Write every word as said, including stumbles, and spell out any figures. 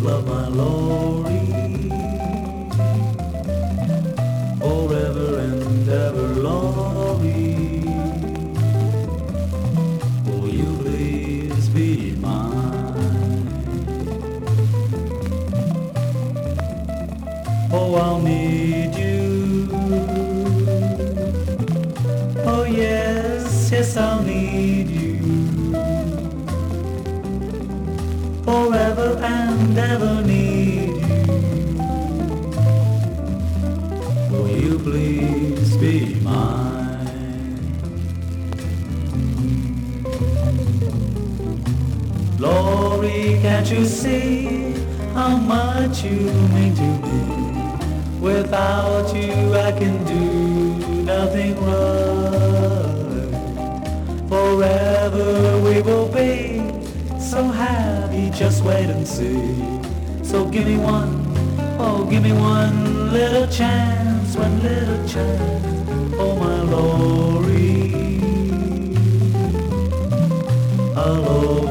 love, my Lori, forever and ever, Lori. Will you please be mine? Oh, I'll need you. Oh yes, yes, I'll need you. Forever and ever need you. Will you please be mine? Lori, can't you see how much you mean to me? Without you I can do nothing right. Forever we will be so happy, just wait and see. So give me one, oh give me one little chance, one little chance, oh my Lori, oh Lori.